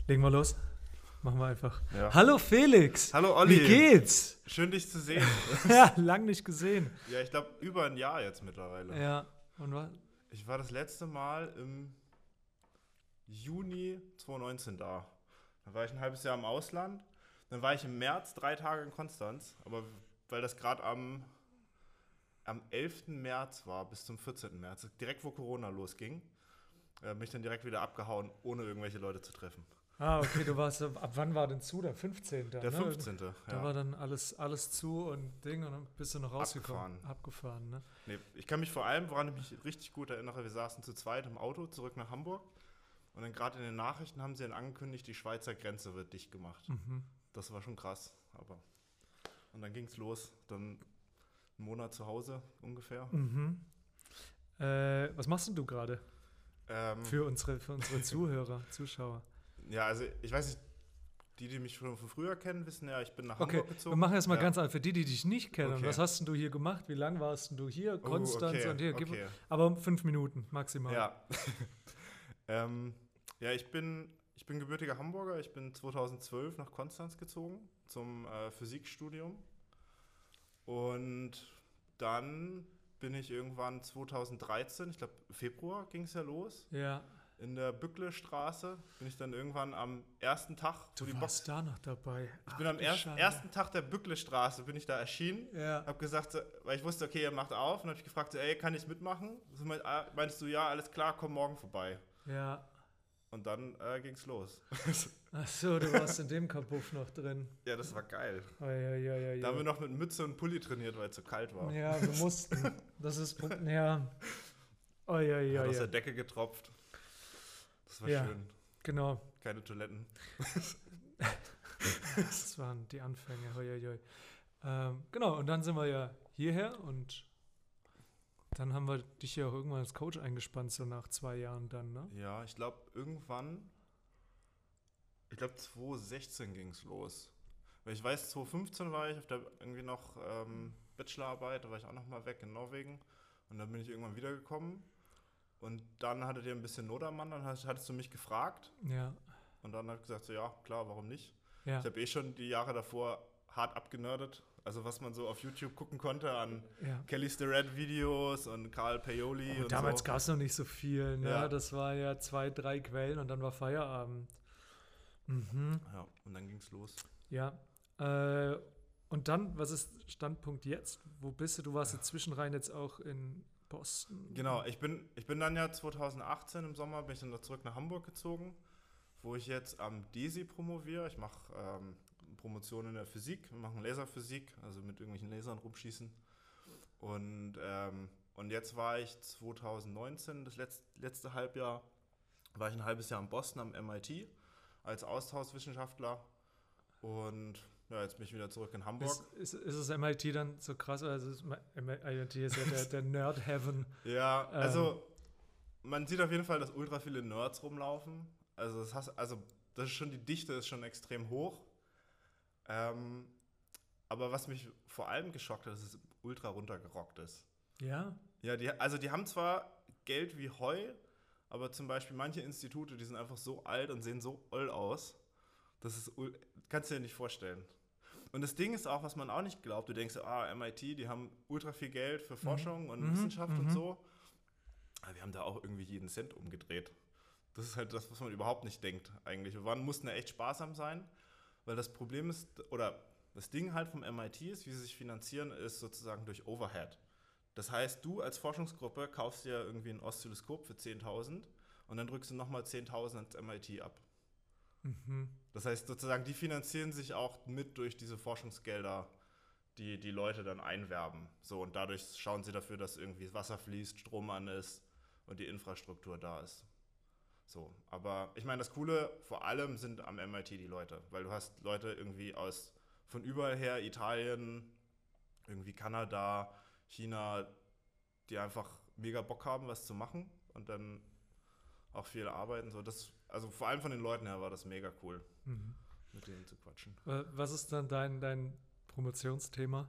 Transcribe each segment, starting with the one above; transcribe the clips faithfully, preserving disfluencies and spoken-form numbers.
Legen wir los. Machen wir einfach. Ja. Hallo Felix. Hallo Olli. Wie geht's? Schön, dich zu sehen. Ja, lang nicht gesehen. Ja, ich glaube, über ein Jahr jetzt mittlerweile. Ja, und was? Ich war das letzte Mal im Juni zwanzig neunzehn da. Dann war ich ein halbes Jahr im Ausland. Dann war ich im März drei Tage in Konstanz. Aber weil das gerade am, am elften März war, bis zum vierzehnten März, direkt wo Corona losging, äh, bin ich dann direkt wieder abgehauen, ohne irgendwelche Leute zu treffen. Ah, okay, du warst, ab wann war denn zu? Der fünfzehnte Der ne? fünfzehnte Da ja. war dann alles, alles zu und Ding und dann bist du noch rausgekommen. Abgefahren. Abgefahren, ne? Nee, ich kann mich vor allem, woran ich mich richtig gut erinnere, wir saßen zu zweit im Auto zurück nach Hamburg und dann gerade in den Nachrichten haben sie dann angekündigt, die Schweizer Grenze wird dicht gemacht. Mhm. Das war schon krass, aber und dann ging's los, dann einen Monat zu Hause ungefähr. Mhm. Äh, was machst denn du gerade Ähm, für unsere, für unsere Zuhörer, Zuschauer? ja, also ich weiß nicht, die, die mich schon von früher kennen, wissen ja, ich bin nach Okay, Hamburg gezogen. wir machen erstmal ja. ganz einfach für die, die dich nicht kennen. Okay. Was hast denn du hier gemacht? Wie lange warst denn du hier? Oh, Konstanz okay, und hier. Gib- okay. Aber fünf Minuten maximal. Ja. ähm, ja, ich bin, ich bin gebürtiger Hamburger. Ich bin zweitausendzwölf nach Konstanz gezogen zum äh, Physikstudium. Und dann bin ich irgendwann zweitausenddreizehn, ich glaube Februar ging es ja los, Ja. in der Bückle-Straße. Bin ich dann irgendwann am ersten Tag, wo Du die warst Box. da noch dabei. Ich bin am erst, ersten Tag der Bückle-Straße bin ich da erschienen. Ja. Hab gesagt, so, weil ich wusste, okay, er macht auf. Und dann habe ich gefragt, so, ey, kann ich mitmachen? So, mein- ah, meinst du, ja, alles klar, komm morgen vorbei. Ja. Und dann äh, ging's los. Ach so, du warst in dem Kabuff noch drin. Ja, das war geil. Oh, ja, ja, ja, ja. Da haben wir noch mit Mütze und Pulli trainiert, weil es so kalt war. Ja, wir mussten. Das ist, ja. Oh, ja, ja, Hat aus ja. der Decke getropft. Das war Ja. schön. Genau. Keine Toiletten. Das waren die Anfänge. Hoi, hoi, hoi. Ähm, genau, und dann sind wir ja hierher und dann haben wir dich ja auch irgendwann als Coach eingespannt, so nach zwei Jahren dann, ne? Ja, ich glaube, irgendwann, ich glaube, zweitausendsechzehn ging's los. Weil ich weiß, zweitausendfünfzehn war ich auf der irgendwie noch ähm, Bachelorarbeit, da war ich auch noch mal weg in Norwegen. Und dann bin ich irgendwann wiedergekommen. Und dann hattet ihr ein bisschen Not am Mann, dann hast- hattest du mich gefragt. Ja. Und dann habe ich gesagt, so ja, klar, warum nicht? Ja. Ich habe eh schon die Jahre davor hart abgenördet. Also was man so auf YouTube gucken konnte an ja. Kelly Starrett Videos und Karl Paoli Und und damals so. gab es noch nicht so viel, ne? Ja. Das war ja zwei, drei Quellen und dann war Feierabend. Mhm. Ja, und dann ging's los. Ja. Äh, und dann, was ist Standpunkt jetzt? Wo bist du? Du warst jetzt zwischenrein jetzt auch in Boston. Genau, ich bin, ich bin dann ja zweitausendachtzehn im Sommer, bin ich dann da zurück nach Hamburg gezogen, wo ich jetzt am DESI promoviere. Ich mache ähm, Promotion in der Physik, wir machen Laserphysik, also mit irgendwelchen Lasern rumschießen. Und, ähm, und jetzt war ich zweitausendneunzehn, das letzte, letzte Halbjahr, war ich ein halbes Jahr in Boston am M I T als Austauschwissenschaftler. Und ja, jetzt bin ich wieder zurück in Hamburg. Ist, ist, ist das M I T dann so krass? Also ist, M I T ist ja der, der Nerd-Heaven. Ja, Ähm. also man sieht auf jeden Fall, dass ultra viele Nerds rumlaufen. Also das, hast, also das ist schon, die Dichte ist schon extrem hoch. Ähm, aber was mich vor allem geschockt hat, ist, dass es ultra runtergerockt ist. Ja? Ja, die, also die haben zwar Geld wie Heu, aber zum Beispiel manche Institute, die sind einfach so alt und sehen so oll aus. Das ist, ul- kannst du dir nicht vorstellen. Und das Ding ist auch, was man auch nicht glaubt, du denkst, ah, M I T, die haben ultra viel Geld für Forschung und Mhm, Wissenschaft mhm. und so. Aber wir haben da auch irgendwie jeden Cent umgedreht. Das ist halt das, was man überhaupt nicht denkt eigentlich. Wir waren, mussten ja echt sparsam sein, weil das Problem ist, oder das Ding halt vom M I T ist, wie sie sich finanzieren, ist sozusagen durch Overhead. Das heißt, du als Forschungsgruppe kaufst dir irgendwie ein Oszilloskop für zehntausend und dann drückst du nochmal zehntausend ans M I T ab. Mhm. Das heißt sozusagen, die finanzieren sich auch mit durch diese Forschungsgelder, die die Leute dann einwerben. So, und dadurch schauen sie dafür, dass irgendwie Wasser fließt, Strom an ist und die Infrastruktur da ist. So, aber ich meine, das Coole vor allem sind am M I T die Leute, weil du hast Leute irgendwie aus von überall her, Italien, irgendwie Kanada, China, die einfach mega Bock haben, was zu machen und dann auch viel arbeiten. So, das, also vor allem von den Leuten her war das mega cool, Mhm. mit denen zu quatschen. Wa- Was ist dann dein, dein Promotionsthema?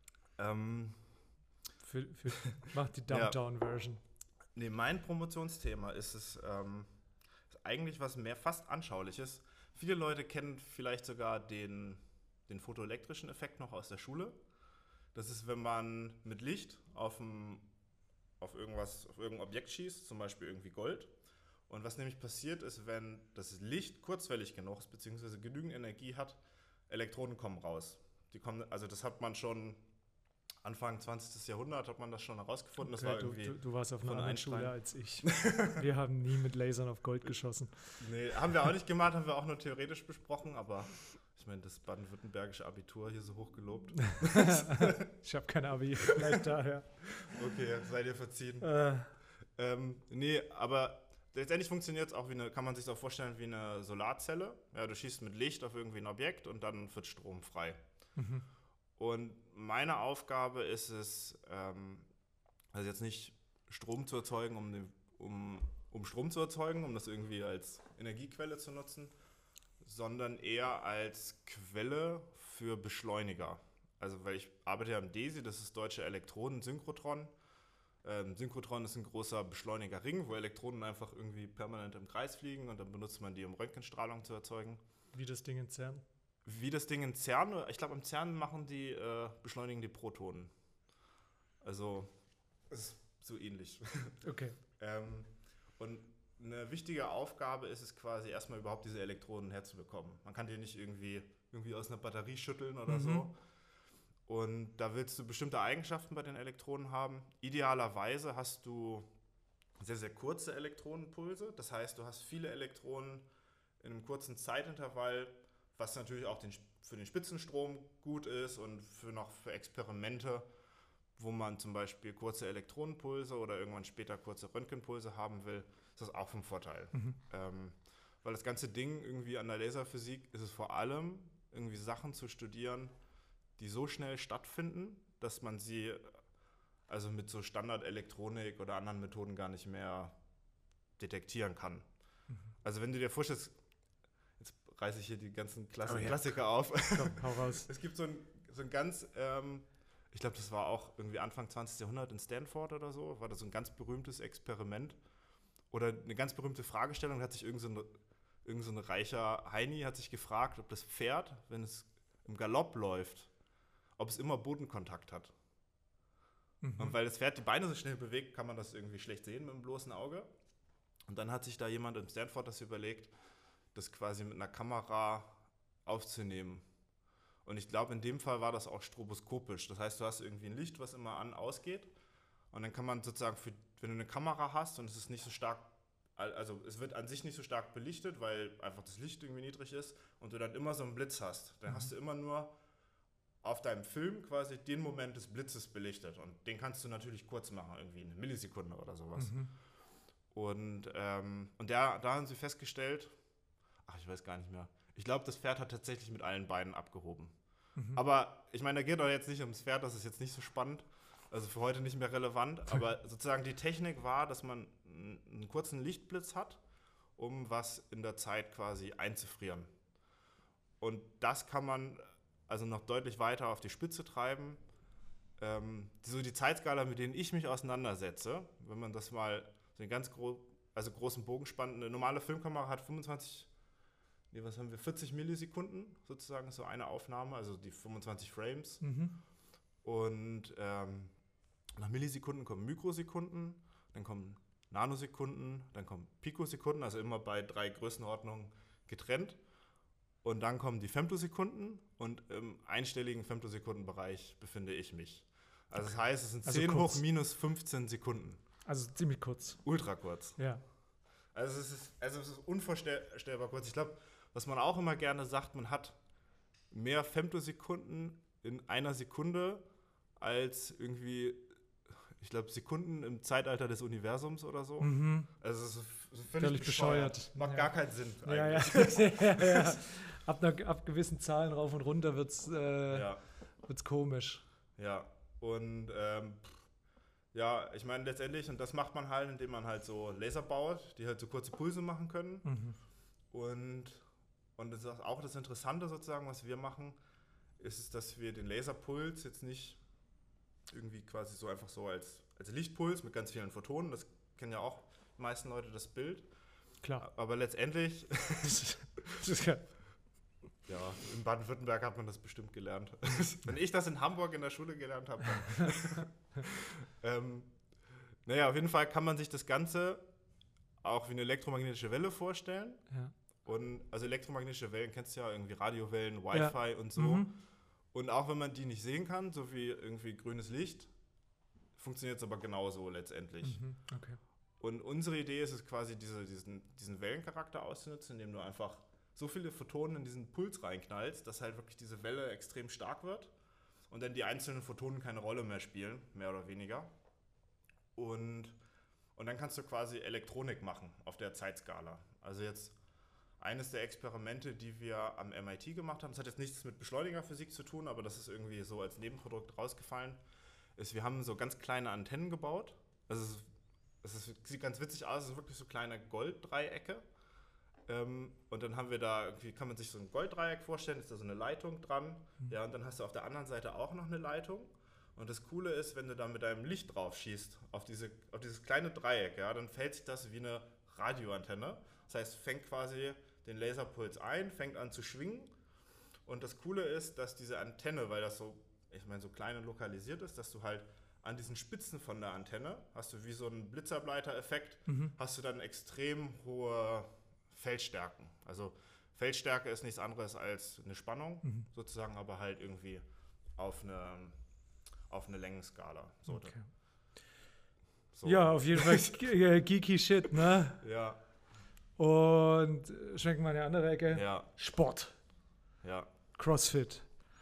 Ähm, Für, für, mach die Ja. Dumbdown-Version. nee, mein Promotionsthema ist es ähm, ist eigentlich was mehr fast Anschauliches. Viele Leute kennen vielleicht sogar den, den photoelektrischen Effekt noch aus der Schule. Das ist, wenn man mit Licht auf, ein, auf, irgendwas, auf irgendein Objekt schießt, zum Beispiel irgendwie Gold. Und was nämlich passiert ist, wenn das Licht kurzwellig genug ist, beziehungsweise genügend Energie hat, Elektronen kommen raus. Die kommen, also das hat man schon Anfang zwanzigsten Jahrhundert hat man das schon herausgefunden. Okay, das war du, irgendwie du, du warst auf einer von anderen Einstein. Schule als ich. Wir haben nie mit Lasern auf Gold geschossen. Nee, haben wir auch nicht gemacht, haben wir auch nur theoretisch besprochen, aber ich meine, das baden-württembergische Abitur hier so hoch gelobt. Ich habe kein Abi, vielleicht daher. Okay, seid ihr verziehen. Äh, Ähm, nee, aber letztendlich funktioniert es auch wie eine, kann man sich auch vorstellen, wie eine Solarzelle. Ja, du schießt mit Licht auf irgendwie ein Objekt und dann wird Strom frei. mhm. Und meine Aufgabe ist es, ähm, also jetzt nicht Strom zu erzeugen, um, den, um, um Strom zu erzeugen, um das irgendwie als Energiequelle zu nutzen, sondern eher als Quelle für Beschleuniger. Also weil ich arbeite ja am D E S I, das ist Deutsche Elektronensynchrotron. Ähm, Synchrotron ist ein großer Beschleunigerring, wo Elektronen einfach irgendwie permanent im Kreis fliegen und dann benutzt man die, um Röntgenstrahlung zu erzeugen. Wie das Ding in CERN. Wie das Ding in CERN, ich glaube im CERN machen die, äh, beschleunigen die Protonen. Also, es ist so ähnlich. Okay. ähm, und eine wichtige Aufgabe ist es quasi erstmal überhaupt diese Elektronen herzubekommen. Man kann die nicht irgendwie, irgendwie aus einer Batterie schütteln oder Mhm. so. Und da willst du bestimmte Eigenschaften bei den Elektronen haben. Idealerweise hast du sehr, sehr kurze Elektronenpulse. Das heißt, du hast viele Elektronen in einem kurzen Zeitintervall, was natürlich auch den, für den Spitzenstrom gut ist und für noch für Experimente, wo man zum Beispiel kurze Elektronenpulse oder irgendwann später kurze Röntgenpulse haben will, ist das auch vom Vorteil. Mhm. Ähm, weil das ganze Ding irgendwie an der Laserphysik ist es vor allem, irgendwie Sachen zu studieren, die so schnell stattfinden, dass man sie also mit so Standardelektronik oder anderen Methoden gar nicht mehr detektieren kann. Mhm. Also wenn du dir vorstellst, jetzt reiße ich hier die ganzen Klasse Oh ja. Klassiker auf. Komm, hau raus. Es gibt so ein, so ein ganz, ähm, ich glaube, das war auch irgendwie Anfang zwanzigsten Jahrhundert in Stanford oder so, war das so ein ganz berühmtes Experiment oder eine ganz berühmte Fragestellung, da hat sich irgend so ein, irgend so ein reicher Heini hat sich gefragt, ob das Pferd, wenn es im Galopp läuft, ob es immer Bodenkontakt hat. Mhm. Und weil das Pferd die Beine so schnell bewegt, kann man das irgendwie schlecht sehen mit dem bloßen Auge. Und dann hat sich da jemand in Stanford das überlegt, das quasi mit einer Kamera aufzunehmen. Und ich glaube, in dem Fall war das auch stroboskopisch. Das heißt, du hast irgendwie ein Licht, was immer an, ausgeht. Und dann kann man sozusagen, für, wenn du eine Kamera hast und es ist nicht so stark, also es wird an sich nicht so stark belichtet, weil einfach das Licht irgendwie niedrig ist und du dann immer so einen Blitz hast. Dann mhm. hast du immer nur auf deinem Film quasi den Moment des Blitzes belichtet. Und den kannst du natürlich kurz machen, irgendwie eine Millisekunde oder sowas. Mhm. Und, ähm, und der, da haben sie festgestellt, ach, ich weiß gar nicht mehr. Ich glaube, das Pferd hat tatsächlich mit allen Beinen abgehoben. Mhm. Aber ich meine, da geht doch jetzt nicht ums Pferd, das ist jetzt nicht so spannend. Also für heute nicht mehr relevant. Aber sozusagen die Technik war, dass man einen kurzen Lichtblitz hat, um was in der Zeit quasi einzufrieren. Und das kann man also noch deutlich weiter auf die Spitze treiben. Ähm, so die Zeitskala, mit denen ich mich auseinandersetze, wenn man das mal so einen ganz gro- also großen Bogen spannt, eine normale Filmkamera hat fünfundzwanzig, nee, was haben wir, vierzig Millisekunden sozusagen, so eine Aufnahme, also die fünfundzwanzig Frames. Mhm. Und ähm, nach Millisekunden kommen Mikrosekunden, dann kommen Nanosekunden, dann kommen Pikosekunden, also immer bei drei Größenordnungen getrennt. Und dann kommen die Femtosekunden und im einstelligen Femtosekundenbereich befinde ich mich. Also das heißt, es sind Also zehn kurz. hoch minus fünfzehn Sekunden. Also ziemlich kurz. Ultra kurz. Ja. Also es ist, also es ist unvorstellbar kurz. Ich glaube, was man auch immer gerne sagt, man hat mehr Femtosekunden in einer Sekunde als irgendwie, ich glaube, Sekunden im Zeitalter des Universums oder so. Mhm. Also es ist völlig, Völlig bescheuert. bescheuert. Macht Ja. gar keinen Sinn Ja, eigentlich. ja. ja, ja. Ab, einer, ab gewissen Zahlen rauf und runter wird es äh, Ja. wird's komisch. Ja, und ähm, ja, ich meine letztendlich, und das macht man halt, indem man halt so Laser baut, die halt so kurze Pulse machen können. Mhm. Und, und das ist auch das Interessante sozusagen, was wir machen, ist es, dass wir den Laserpuls jetzt nicht irgendwie quasi so einfach so als, als Lichtpuls mit ganz vielen Photonen, das kennen ja auch die meisten Leute das Bild, Klar. Aber letztendlich, ja, in Baden-Württemberg hat man das bestimmt gelernt. Wenn ich das in Hamburg in der Schule gelernt habe, dann. ähm, naja, auf jeden Fall kann man sich das Ganze auch wie eine elektromagnetische Welle vorstellen. Ja. Und also elektromagnetische Wellen kennst du ja, irgendwie Radiowellen, Wi-Fi Ja. und so. Mhm. Und auch wenn man die nicht sehen kann, so wie irgendwie grünes Licht, funktioniert es aber genauso letztendlich. Mhm. Okay. Und unsere Idee ist es quasi, diese, diesen, diesen Wellencharakter auszunutzen, indem du einfach so viele Photonen in diesen Puls reinknallst, dass halt wirklich diese Welle extrem stark wird und dann die einzelnen Photonen keine Rolle mehr spielen, mehr oder weniger. Und, und dann kannst du quasi Elektronik machen auf der Zeitskala. Also jetzt eines der Experimente, die wir am M I T gemacht haben, das hat jetzt nichts mit Beschleunigerphysik zu tun, aber das ist irgendwie so als Nebenprodukt rausgefallen, ist, wir haben so ganz kleine Antennen gebaut. Also es, ist, es ist, sieht ganz witzig aus, es sind wirklich so kleine Golddreiecke. Ähm, und dann haben wir da, irgendwie kann man sich so ein Golddreieck vorstellen, ist da so eine Leitung dran. Mhm. Ja, und dann hast du auf der anderen Seite auch noch eine Leitung. Und das Coole ist, wenn du da mit deinem Licht drauf schießt, auf, diese, auf dieses kleine Dreieck, ja, dann fällt sich das wie eine Radioantenne. Das heißt, fängt quasi den Laserpuls ein, fängt an zu schwingen. Und das Coole ist, dass diese Antenne, weil das so, ich meine, so klein und lokalisiert ist, dass du halt an diesen Spitzen von der Antenne, hast du wie so einen Blitzableiter-Effekt, mhm. hast du dann extrem hohe Feldstärken. Also Feldstärke ist nichts anderes als eine Spannung, mhm. sozusagen, aber halt irgendwie auf eine, auf eine Längenskala. So, okay. so. Ja, auf jeden Fall geeky Shit, ne? Ja. Und schwenken wir in eine andere Ecke. Ja. Sport. Ja. CrossFit.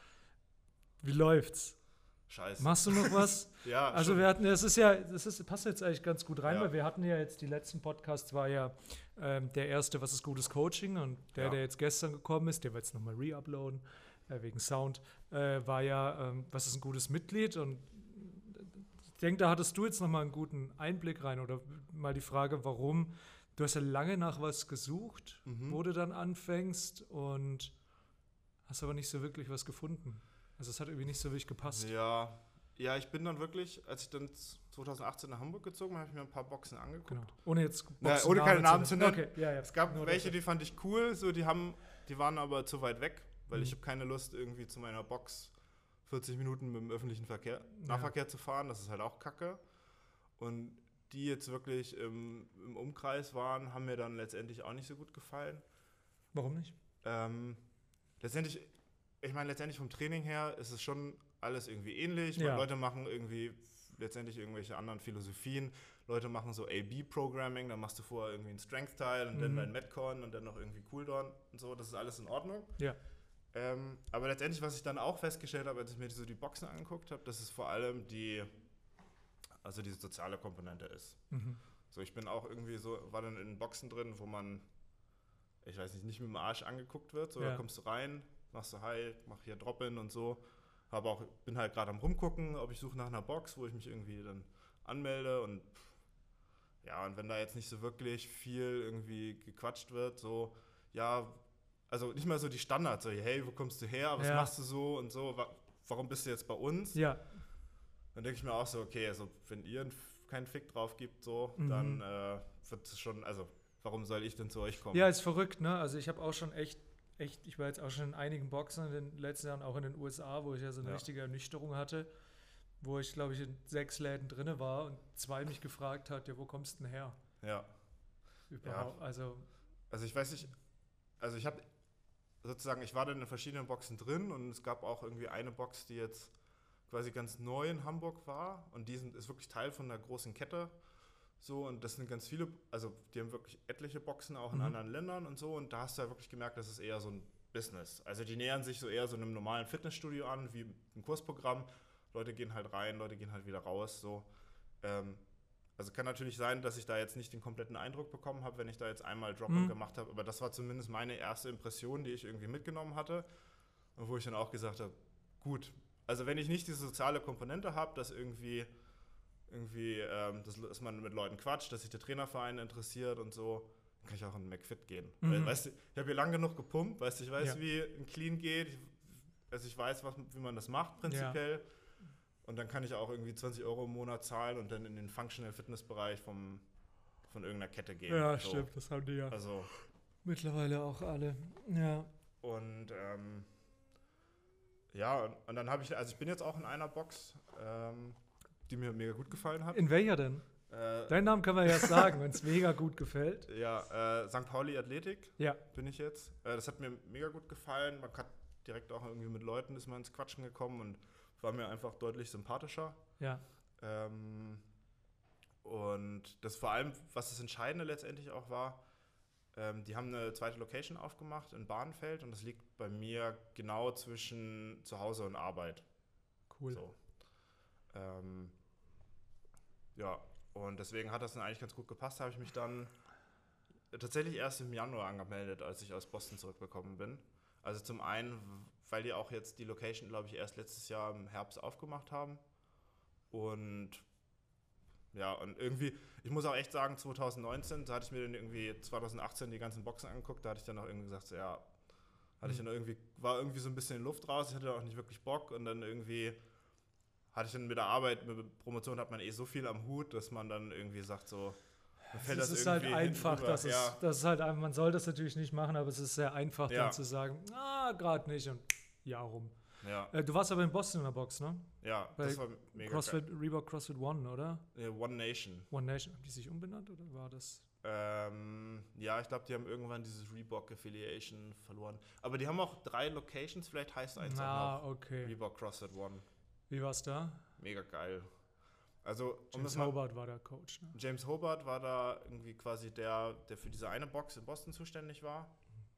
Wie läuft's? Scheiße. Machst du noch was? Ja. Also schon. wir hatten, das ist ja, das ist, passt jetzt eigentlich ganz gut rein, ja. weil wir hatten ja jetzt die letzten Podcasts, war ja ähm, der erste, was ist gutes Coaching, und der, ja. der jetzt gestern gekommen ist, der wird jetzt nochmal re-uploaden, äh, wegen Sound, äh, war ja, ähm, was ist ein gutes Mitglied, und ich denke, da hattest du jetzt nochmal einen guten Einblick rein, oder mal die Frage, warum, du hast ja lange nach was gesucht, mhm. wo du dann anfängst, und hast aber nicht so wirklich was gefunden. Also es hat irgendwie nicht so wirklich gepasst. Ja, ja, ich bin dann wirklich, als ich dann zwanzig achtzehn nach Hamburg gezogen bin, habe ich mir ein paar Boxen angeguckt. Genau. Ohne jetzt Boxen Na, ohne keine Namen zu nennen. Okay. Ja, ja. Es gab Nur welche, die fand ich cool, so die haben, die waren aber zu weit weg, weil mhm. ich habe keine Lust, irgendwie zu meiner Box vierzig Minuten mit dem öffentlichen Verkehr, Nahverkehr ja. zu fahren. Das ist halt auch Kacke. Und die jetzt wirklich im, im Umkreis waren, haben mir dann letztendlich auch nicht so gut gefallen. Warum nicht? Ähm, letztendlich, ich meine, letztendlich vom Training her ist es schon alles irgendwie ähnlich. Ja. Leute machen irgendwie letztendlich irgendwelche anderen Philosophien. Leute machen so A B-Programming, dann machst du vorher irgendwie einen Strength-Teil und mhm. dann dein Metcon und dann noch irgendwie Cooldown und so. Das ist alles in Ordnung. Ja. Ähm, aber letztendlich, was ich dann auch festgestellt habe, als ich mir so die Boxen angeguckt habe, dass es vor allem die, also diese soziale Komponente ist. Mhm. So, ich bin auch irgendwie so, war dann in Boxen drin, wo man, ich weiß nicht, nicht mit dem Arsch angeguckt wird. So, ja. Da kommst du rein, machst du Hi, mach hier Drop-In und so. Aber auch, bin halt gerade am Rumgucken, ob ich suche nach einer Box, wo ich mich irgendwie dann anmelde, und ja, und wenn da jetzt nicht so wirklich viel irgendwie gequatscht wird, so, ja, also nicht mal so die Standards, so, hey, wo kommst du her, was ja. machst du so und so, wa- warum bist du jetzt bei uns? Ja. Dann denke ich mir auch so, okay, also wenn ihr keinen Fick drauf gibt, so, mhm. dann äh, wird es schon, also warum soll ich denn zu euch kommen? Ja, ist verrückt, ne? Also ich habe auch schon echt, echt, ich war jetzt auch schon in einigen Boxen in den letzten Jahren, auch in den U S A, wo ich ja so eine ja. richtige Ernüchterung hatte, wo ich, glaube ich, in sechs Läden drin war und zwei mich gefragt hat, ja, wo kommst du denn her? Ja. Überhaupt, ja. also. Also ich weiß nicht, also ich habe sozusagen, ich war dann in verschiedenen Boxen drin, und es gab auch irgendwie eine Box, die jetzt quasi ganz neu in Hamburg war, und die sind, ist wirklich Teil von einer großen Kette, so, und das sind ganz viele, also die haben wirklich etliche Boxen auch in mhm. anderen Ländern und so, und da hast du ja wirklich gemerkt, das ist eher so ein Business. Also die nähern sich so eher so einem normalen Fitnessstudio an, wie ein Kursprogramm. Leute gehen halt rein, Leute gehen halt wieder raus, so. Ähm, also kann natürlich sein, dass ich da jetzt nicht den kompletten Eindruck bekommen habe, wenn ich da jetzt einmal Drop-In mhm. gemacht habe, aber das war zumindest meine erste Impression, die ich irgendwie mitgenommen hatte, und wo ich dann auch gesagt habe, gut, also wenn ich nicht diese soziale Komponente habe, dass irgendwie, irgendwie ähm, dass, dass man mit Leuten quatscht, dass sich der Trainerverein interessiert und so, dann kann ich auch in den McFit gehen. Mhm. Weil, weißt du, ich habe hier lange genug gepumpt, weißt du, ich weiß, ja. wie ein Clean geht, ich, also ich weiß, was, wie man das macht prinzipiell. Ja. Und dann kann ich auch irgendwie zwanzig Euro im Monat zahlen und dann in den Functional Fitness Bereich vom, von irgendeiner Kette gehen. Ja, so. stimmt, das haben die ja Also, mittlerweile auch alle. Ja. und ähm, ja, und, und dann habe ich, also ich bin jetzt auch in einer Box, ähm, die mir mega gut gefallen hat. In welcher denn? Äh, Deinen Namen können wir ja sagen, wenn es mega gut gefällt. ja, äh, Sankt Pauli Athletik Ja. bin ich jetzt. Äh, das hat mir mega gut gefallen. Man hat direkt auch irgendwie mit Leuten ist man ins Quatschen gekommen und war mir einfach deutlich sympathischer. Ja. Ähm, und das vor allem, was das Entscheidende letztendlich auch war, ähm, die haben eine zweite Location aufgemacht in Bahnfeld und das liegt bei mir genau zwischen Zuhause und Arbeit. Cool. So. Ähm, ja, und deswegen hat das dann eigentlich ganz gut gepasst. Habe ich mich dann tatsächlich erst im Januar angemeldet, als ich aus Boston zurückgekommen bin. Also zum einen, weil die auch jetzt die Location, glaube ich, erst letztes Jahr im Herbst aufgemacht haben. Und ja, und irgendwie, ich muss auch echt sagen, zwanzig neunzehn, da hatte ich mir dann irgendwie zwanzig achtzehn die ganzen Boxen angeguckt, da hatte ich dann auch irgendwie gesagt, so, ja, hatte ich dann irgendwie, war irgendwie so ein bisschen in Luft raus, ich hatte auch nicht wirklich Bock und dann irgendwie hatte ich dann mit der Arbeit, mit der Promotion hat man eh so viel am Hut, dass man dann irgendwie sagt, so, mir fällt Es das ist irgendwie halt einfach, hinüber. dass es, Ja, das ist halt einfach, man soll das natürlich nicht machen, aber es ist sehr einfach Ja. dann zu sagen, ah, gerade nicht und ja rum. ja, Äh, du warst aber in Boston in der Box, ne? ja, Bei das war mega CrossFit, Reebok CrossFit One, oder? geil. One Nation. One Nation, haben die sich umbenannt oder war das? Ähm, ja, ich glaube, die haben irgendwann dieses Reebok Affiliation verloren. Aber die haben auch drei Locations, vielleicht heißt eins Ah, auch noch okay. Reebok CrossFit One. Wie war's da? Mega geil. Also, um James das mal- Hobart war der Coach, ne? James Hobart war da irgendwie quasi der, der für diese eine Box in Boston zuständig war.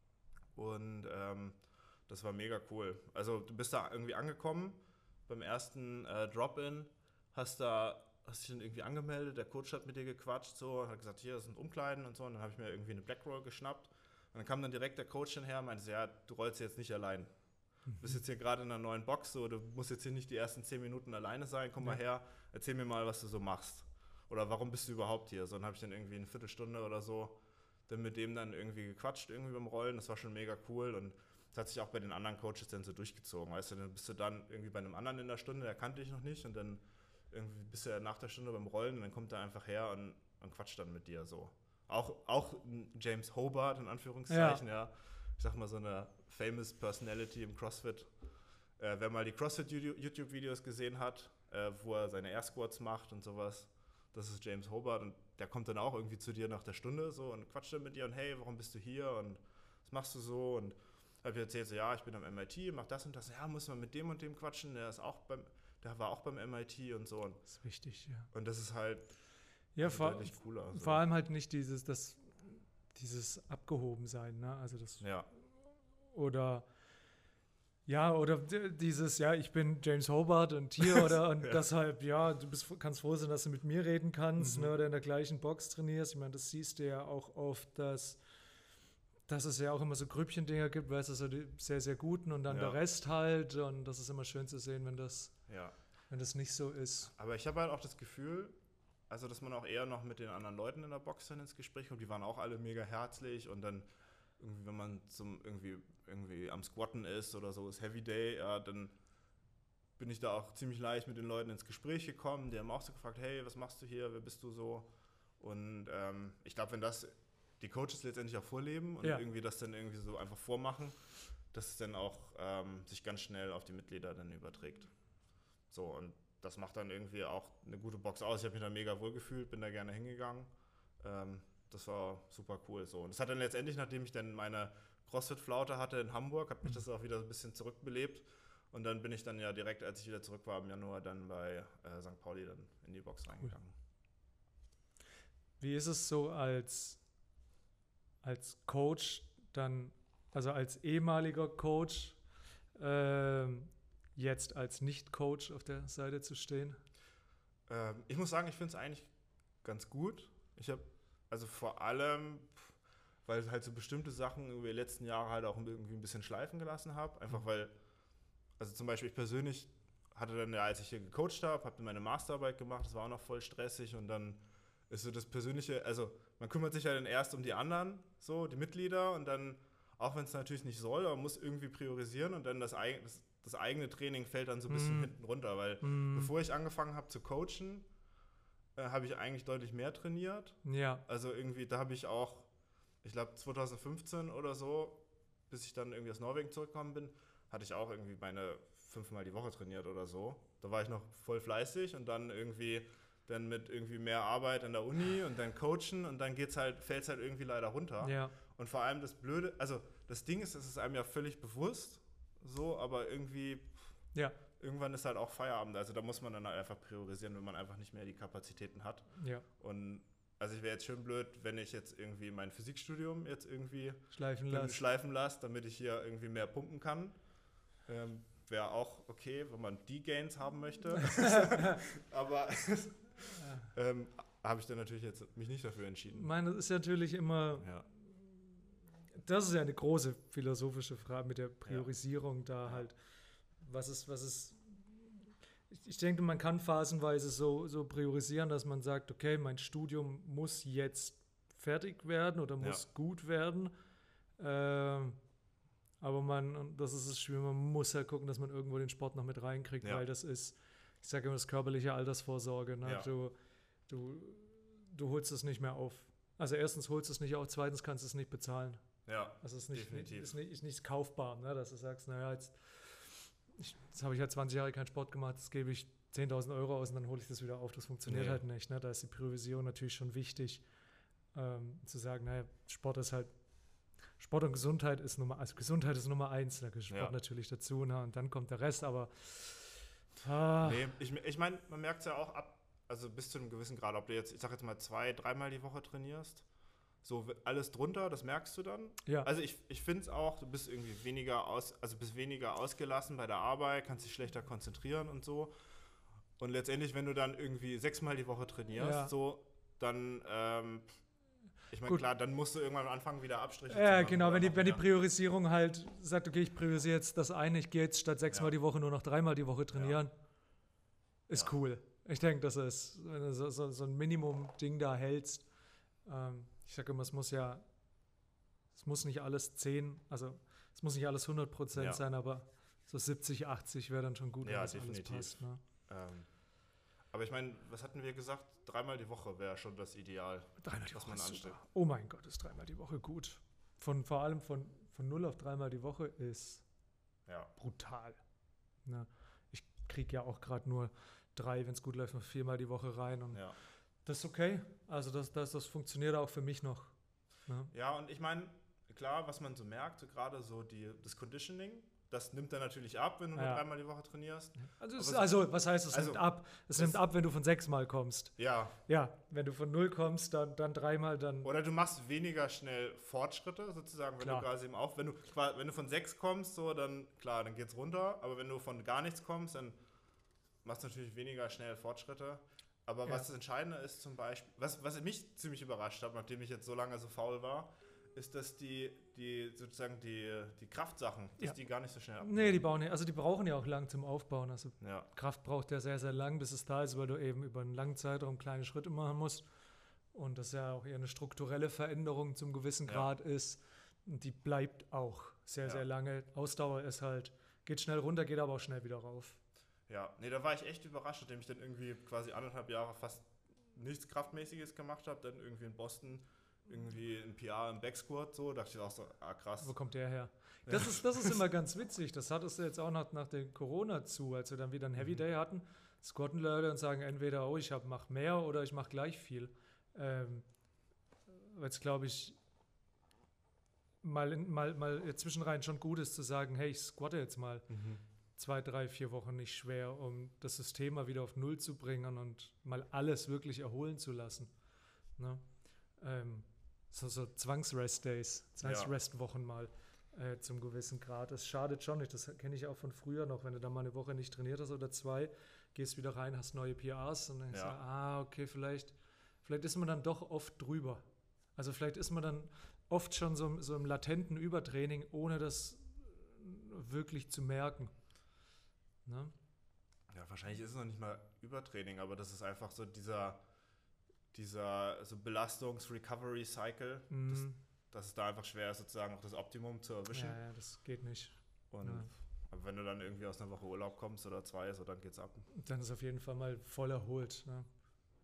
Und ähm, das war mega cool. Also du bist da irgendwie angekommen beim ersten äh, Drop-In, hast da hast dich dann irgendwie angemeldet, der Coach hat mit dir gequatscht, so, hat gesagt, hier, das sind Umkleiden und so. Und dann habe ich mir irgendwie eine Blackroll geschnappt. Und dann kam dann direkt der Coach hinher und meinte, so, ja, du rollst jetzt nicht allein. Du bist jetzt hier gerade in einer neuen Box, so, du musst jetzt hier nicht die ersten zehn Minuten alleine sein, komm mal Ja. her, erzähl mir mal, was du so machst. Oder warum bist du überhaupt hier? So, dann habe ich dann irgendwie eine Viertelstunde oder so dann mit dem dann irgendwie gequatscht, irgendwie beim Rollen. Das war schon mega cool und das hat sich auch bei den anderen Coaches dann so durchgezogen. Weißt du, dann bist du dann irgendwie bei einem anderen in der Stunde, der kannte ich noch nicht und dann irgendwie bist du ja nach der Stunde beim Rollen und dann kommt er einfach her und, und quatscht dann mit dir so. Auch, auch ein James Hobart in Anführungszeichen, ja. ja. Ich sag mal so eine famous Personality im CrossFit. Äh, wer mal die CrossFit-YouTube-Videos gesehen hat, äh, wo er seine Air Squats macht und sowas, das ist James Hobart und der kommt dann auch irgendwie zu dir nach der Stunde so und quatscht dann mit dir und hey, warum bist du hier und was machst du so und habe ich erzählt so, ja, ich bin am M I T, mach das und das, ja, muss man mit dem und dem quatschen, der ist auch beim, der war auch beim M I T und so und, Das ist wichtig, ja. und das ist halt Ja, vor, deutlich cooler. Also. vor allem halt nicht dieses, das, dieses Abgehobensein, ne? Also das Ja, oder ja, oder d- dieses, ja, ich bin James Hobart und hier oder und Ja. deshalb, ja, du bist, kannst froh sein, dass du mit mir reden kannst, Mhm. ne, oder in der gleichen Box trainierst. Ich meine, das siehst du ja auch oft, dass, dass es ja auch immer so Grüppchendinger gibt, weißt du, so die sehr, sehr guten und dann Ja. der Rest halt. Und das ist immer schön zu sehen, wenn das, ja. wenn das nicht so ist. Aber ich habe halt auch das Gefühl, also dass man auch eher noch mit den anderen Leuten in der Box dann ins Gespräch kommt. Die waren auch alle mega herzlich und dann irgendwie, wenn man zum irgendwie, irgendwie am Squatten ist oder so, ist Heavy Day, ja, dann bin ich da auch ziemlich leicht mit den Leuten ins Gespräch gekommen. Die haben auch so gefragt, hey, was machst du hier, wer bist du so? Und ähm, ich glaube, wenn das die Coaches letztendlich auch vorleben und Ja. irgendwie das dann irgendwie so einfach vormachen, dass es dann auch ähm, sich ganz schnell auf die Mitglieder dann überträgt. So, und das macht dann irgendwie auch eine gute Box aus. Ich habe mich da mega wohl gefühlt, bin da gerne hingegangen. Ähm, das war super cool. So. Und das hat dann letztendlich, nachdem ich dann meine CrossFit-Flaute hatte in Hamburg, hat mich das auch wieder ein bisschen zurückbelebt. Und dann bin ich dann ja direkt, als ich wieder zurück war im Januar, dann bei äh, Sankt Pauli dann in die Box reingegangen. Wie ist es so als, als Coach dann, also als ehemaliger Coach, ähm, jetzt als Nicht-Coach auf der Seite zu stehen? Ähm, ich muss sagen, ich finde es eigentlich ganz gut. Ich habe, also vor allem, weil ich halt so bestimmte Sachen über die letzten Jahre halt auch irgendwie ein bisschen schleifen gelassen habe. Einfach weil, also zum Beispiel ich persönlich hatte dann ja, als ich hier gecoacht habe, habe dann meine Masterarbeit gemacht, das war auch noch voll stressig und dann ist so das Persönliche, also man kümmert sich ja dann erst um die anderen, so die Mitglieder und dann, auch wenn es natürlich nicht soll, aber man muss irgendwie priorisieren und dann das, eig- das, das eigene Training fällt dann so ein bisschen Mm. hinten runter, weil Mm. bevor ich angefangen habe zu coachen, äh, habe ich eigentlich deutlich mehr trainiert. Ja. Also irgendwie, da habe ich auch, ich glaube zwanzig fünfzehn oder so, bis ich dann irgendwie aus Norwegen zurückgekommen bin, hatte ich auch irgendwie meine fünfmal die Woche trainiert oder so. Da war ich noch voll fleißig und dann irgendwie dann mit irgendwie mehr Arbeit an der Uni und dann Coachen und dann geht's halt, fällt es halt irgendwie leider runter. Ja. Und vor allem das Blöde, also das Ding ist, es ist einem ja völlig bewusst, so, aber irgendwie, Ja. irgendwann ist halt auch Feierabend. Also da muss man dann halt einfach priorisieren, wenn man einfach nicht mehr die Kapazitäten hat. Ja. Und also ich wäre jetzt schön blöd, wenn ich jetzt irgendwie mein Physikstudium jetzt irgendwie Schleifen lassen. schleifen lasse, damit ich hier irgendwie mehr pumpen kann. Ähm, wäre auch okay, wenn man die Gains haben möchte. Aber ähm, habe ich dann natürlich jetzt mich nicht dafür entschieden. Ich meine, das ist natürlich immer, Ja. das ist ja eine große philosophische Frage mit der Priorisierung da Ja. halt. Was ist, was ist, ich, ich denke, man kann phasenweise so, so priorisieren, dass man sagt, okay, mein Studium muss jetzt fertig werden oder muss Ja. gut werden. Ähm, aber man, und das ist das Schwierige, man muss ja gucken, dass man irgendwo den Sport noch mit reinkriegt, Ja. weil das ist, ich sage immer, das körperliche Altersvorsorge. Ne? Ja. Du, du, du holst es nicht mehr auf. Also erstens holst du es nicht auf, zweitens kannst du es nicht bezahlen. Ja, Also es ist nicht, definitiv. ist nicht, ist nicht kaufbar, ne? Dass du sagst, naja, jetzt, ich, jetzt habe ich halt zwanzig Jahre keinen Sport gemacht, jetzt gebe ich zehntausend Euro aus und dann hole ich das wieder auf. Das funktioniert Nee. halt nicht. Ne? Da ist die Priorisierung natürlich schon wichtig, ähm, zu sagen, naja, Sport ist halt, Sport und Gesundheit ist Nummer, also Gesundheit ist Nummer eins, da gehört Sport Ja. natürlich dazu, ne? Und dann kommt der Rest, aber ah, Nee, ich, ich meine, man merkt es ja auch ab, also bis zu einem gewissen Grad, ob du jetzt, ich sag jetzt mal zwei, dreimal die Woche trainierst, so alles drunter, das merkst du dann. ja, Also ich, ich finde es auch, du bist irgendwie weniger aus, also bist weniger ausgelassen bei der Arbeit, kannst dich schlechter konzentrieren und so. Und letztendlich, wenn du dann irgendwie sechsmal die Woche trainierst, Ja. so, dann, ähm, ich meine, Gut. klar, dann musst du irgendwann anfangen, wieder Abstriche zu ja, machen. genau, oder wenn die, noch wenn die mehr. Priorisierung halt sagt, okay, ich priorisiere jetzt das eine, ich gehe jetzt statt sechsmal Ja. die Woche nur noch dreimal die Woche trainieren, ist Ja. cool. Ich denke, das ist, wenn du so, so, so ein Minimum-Ding da hältst, ähm, ich sage immer, es muss ja, es muss nicht alles zehn, also es muss nicht alles hundert Prozent Ja. sein, aber so siebzig, achtzig wäre dann schon gut, Ja, wenn das definitiv. alles passt. Ne? Ähm, aber ich meine, was hatten wir gesagt? Dreimal die Woche wäre schon das Ideal. Dreimal die Was Woche man ist anstrebt. super. Oh mein Gott, ist dreimal die Woche gut. Von, vor allem von, von null auf dreimal die Woche ist Ja, brutal. Ne? Ich kriege ja auch gerade nur drei, wenn es gut läuft, noch viermal die Woche rein. Und ja. das ist okay. Also das, das, das funktioniert auch für mich noch. Ne? Ja, und ich meine, klar, was man so merkt, so gerade so die, das Conditioning, das nimmt dann natürlich ab, wenn du Ja. nur dreimal die Woche trainierst. Also, es, Aber es- also was heißt, es also, nimmt ab? Es es- nimmt ab, wenn du von sechsmal kommst. Ja, Ja, wenn du von null kommst, dann, dann dreimal, dann. oder du machst weniger schnell Fortschritte, sozusagen, wenn Klar. du quasi im Auf, wenn du, qua- wenn du von sechs kommst, so, dann, klar, dann geht's runter, aber wenn du von gar nichts kommst, dann machst du natürlich weniger schnell Fortschritte. Aber Ja. was das Entscheidende ist zum Beispiel, was, was mich ziemlich überrascht hat, nachdem ich jetzt so lange so faul war, ist, dass die, die sozusagen die, die Kraftsachen, dass Ja. die gar nicht so schnell Nee, die bauen ja, also die brauchen ja auch lang zum Aufbauen. Also Ja, Kraft braucht ja sehr, sehr lang, bis es da ist, weil du eben über einen langen Zeitraum kleine Schritte machen musst. Und das ja auch eher eine strukturelle Veränderung zum gewissen Ja. Grad ist. Und die bleibt auch sehr, Ja. sehr lange. Ausdauer ist halt, geht schnell runter, geht aber auch schnell wieder rauf. ja. Nee, da war ich echt überrascht, nachdem ich dann irgendwie quasi anderthalb Jahre fast nichts Kraftmäßiges gemacht habe, dann irgendwie in Boston irgendwie ein P R im Backsquat, so, dachte ich auch so, ah krass. Wo kommt der her? Das ist, das ist immer ganz witzig. Das hattest du jetzt auch nach, nach dem Corona zu, als wir dann wieder einen Heavy Mhm. Day hatten. Squatten Leute und sagen entweder, oh, ich mache mehr oder ich mache gleich viel. Ähm, jetzt glaube ich, mal, in, mal, mal zwischenrein schon gut ist zu sagen, hey, ich squatte jetzt mal Mhm. zwei, drei, vier Wochen nicht schwer, um das System mal wieder auf Null zu bringen und mal alles wirklich erholen zu lassen. Ne? Ähm, so, so Zwangs-Rest-Days, Zwangs-Rest-Wochen mal äh, zum gewissen Grad. Das schadet schon nicht, das kenne ich auch von früher noch, wenn du dann mal eine Woche nicht trainiert hast oder zwei, gehst wieder rein, hast neue P Rs und dann denkst Ja. du, ah, okay, vielleicht, vielleicht ist man dann doch oft drüber. Also vielleicht ist man dann oft schon so, so im latenten Übertraining, ohne das wirklich zu merken. Ne? Ja, wahrscheinlich ist es noch nicht mal Übertraining, aber das ist einfach so dieser, dieser so Belastungs-Recovery-Cycle, dass, Mhm. dass es da einfach schwer ist, sozusagen auch das Optimum zu erwischen. Ja, ja, das geht nicht. Und Ja. aber wenn du dann irgendwie aus einer Woche Urlaub kommst oder zwei, so dann geht's ab. Dann ist auf jeden Fall mal voll erholt. Ne?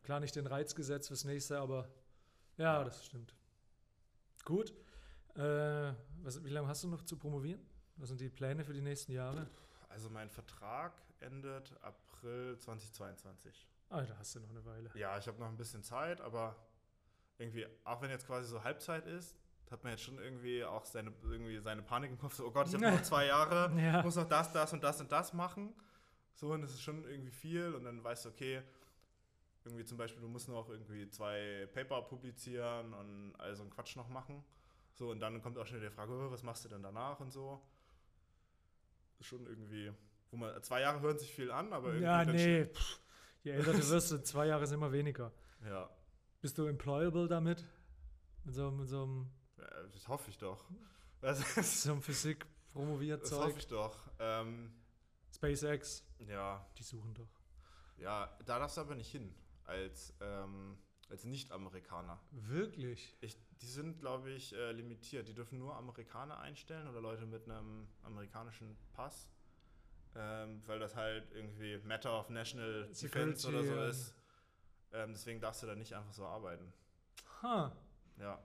klar nicht den Reiz gesetzt fürs nächste, aber ja, Ja. das stimmt. Gut. Äh, was, wie lange hast du noch zu promovieren? Was sind die Pläne für die nächsten Jahre? Also mein Vertrag endet April zweitausendzweiundzwanzig. Ah, da hast du noch eine Weile. Ja, ich habe noch ein bisschen Zeit, aber irgendwie, auch wenn jetzt quasi so Halbzeit ist, hat man jetzt schon irgendwie auch seine, irgendwie seine Panik im Kopf, so, oh Gott, ich habe noch zwei Jahre, Ja. muss noch das, das und das und das machen. So, und das ist schon irgendwie viel und dann weißt du, okay, irgendwie zum Beispiel, du musst noch irgendwie zwei Paper publizieren und all so einen Quatsch noch machen. So, und dann kommt auch schon die Frage, oh, was machst du denn danach und so. Ist schon irgendwie, wo man, zwei Jahre hören sich viel an, aber irgendwie Ja, dann nee. Pff, je älter du wirst, in zwei Jahre sind immer weniger. schon- Ja, Bist du employable damit? Mit so, mit so einem, ja, das hoffe ich doch. Das, ist, so einem Physik promoviert das Zeug? hoffe ich doch. Ähm, SpaceX, ja, die suchen doch. ja, da darfst du aber nicht hin, als, ähm, als Nicht-Amerikaner. Wirklich? Ich, die sind, glaube ich, äh, limitiert. Die dürfen nur Amerikaner einstellen oder Leute mit einem amerikanischen Pass, ähm, weil das halt irgendwie Matter of National Defense Security, oder so ähm. ist. Ähm, deswegen darfst du da nicht einfach so arbeiten. Ha. Ja,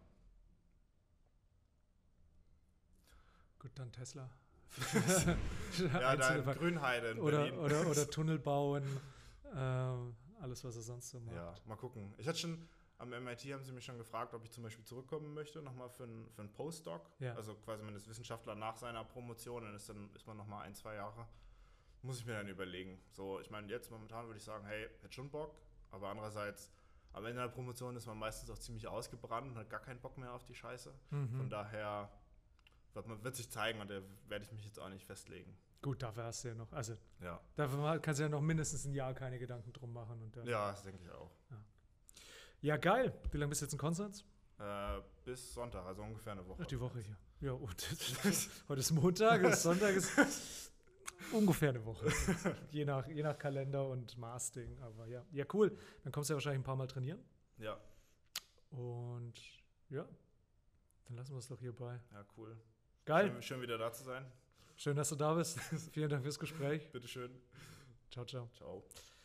Gut, dann Tesla. ja da Einzelne in Ver- Grünheide in oder, Berlin. oder, oder Tunnel bauen. ähm, alles, was er sonst so macht. Ja, mal gucken. Ich hatte schon, am M I T haben sie mich schon gefragt, ob ich zum Beispiel zurückkommen möchte, nochmal für einen für einen Postdoc. Ja. Also quasi, man ist Wissenschaftler nach seiner Promotion, dann ist, dann ist man nochmal ein, zwei Jahre. Muss ich mir dann überlegen. So, ich meine, jetzt momentan würde ich sagen, hey, hätte schon Bock, aber andererseits, am Ende der Promotion ist man meistens auch ziemlich ausgebrannt und hat gar keinen Bock mehr auf die Scheiße. Mhm. Von daher wird, man, wird sich zeigen und da werde ich mich jetzt auch nicht festlegen. Gut, dafür hast du ja noch, also Ja, dafür kannst du ja noch mindestens ein Jahr keine Gedanken drum machen. Und dann, ja das denke ich auch. ja, geil. Wie lange bist du jetzt in Konstanz? Äh, bis Sonntag, also ungefähr eine Woche. Ach, die Woche hier. Ja, und heute ist Montag, ist Sonntag, ist ungefähr eine Woche. je, nach, je nach Kalender und Masting. Aber ja, ja, cool. Dann kommst du ja wahrscheinlich ein paar Mal trainieren. Ja, Und ja, dann lassen wir es doch hierbei. ja, cool. Geil. Schön, schön wieder da zu sein. Schön, dass du da bist. Vielen Dank fürs Gespräch. Bitteschön. Ciao, ciao. Ciao.